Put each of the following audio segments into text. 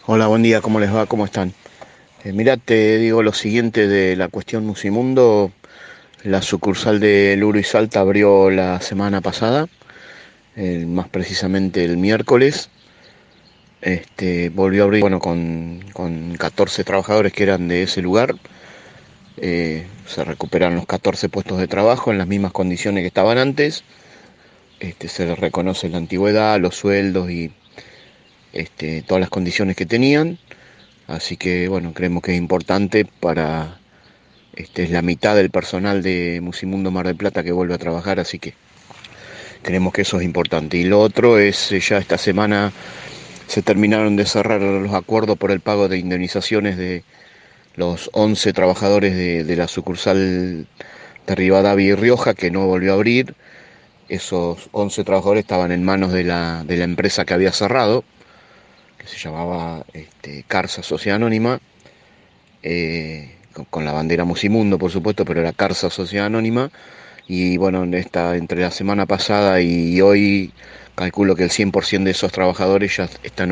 Hola, buen día, ¿cómo les va? ¿Cómo están? Mirá, te digo lo siguiente de la cuestión Musimundo. La sucursal de Luro y Salta abrió la semana pasada, más precisamente el miércoles. Volvió a abrir, bueno, con 14 trabajadores que eran de ese lugar. Se recuperaron los 14 puestos de trabajo en las mismas condiciones que estaban antes. Se les reconoce la antigüedad, los sueldos y todas las condiciones que tenían. Así que, bueno, creemos que es importante para. Es la mitad del personal de Musimundo Mar del Plata que vuelve a trabajar, así que creemos que eso es importante. Y lo otro es, ya esta semana se terminaron de cerrar los acuerdos por el pago de indemnizaciones de los 11 trabajadores de la sucursal de Rivadavia y Rioja, que no volvió a abrir. Esos 11 trabajadores estaban en manos de la empresa que había cerrado, que se llamaba Carsa Sociedad Anónima, con la bandera Musimundo, por supuesto, pero era Carsa Sociedad Anónima. Y bueno, entre la semana pasada y hoy, calculo que el 100% de esos trabajadores ya están en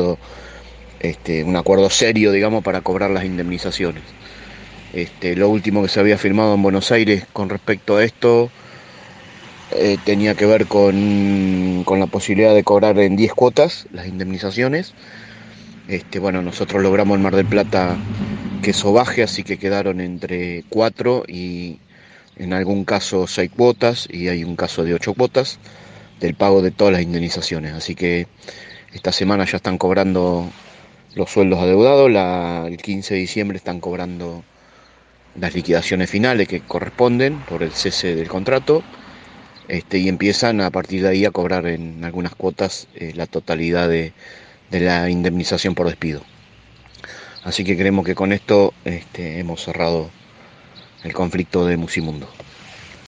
un acuerdo serio, digamos, para cobrar las indemnizaciones. Lo último que se había firmado en Buenos Aires con respecto a esto tenía que ver con la posibilidad de cobrar en 10 cuotas las indemnizaciones. Bueno, nosotros logramos en Mar del Plata que eso baje, así que quedaron entre 4 y en algún caso 6 cuotas, y hay un caso de 8 cuotas del pago de todas las indemnizaciones. Así que esta semana ya están cobrando los sueldos adeudados, el 15 de diciembre están cobrando las liquidaciones finales que corresponden por el cese del contrato, y empiezan a partir de ahí a cobrar en algunas cuotas la totalidad de la indemnización por despido. Así que creemos que con esto hemos cerrado el conflicto de Musimundo.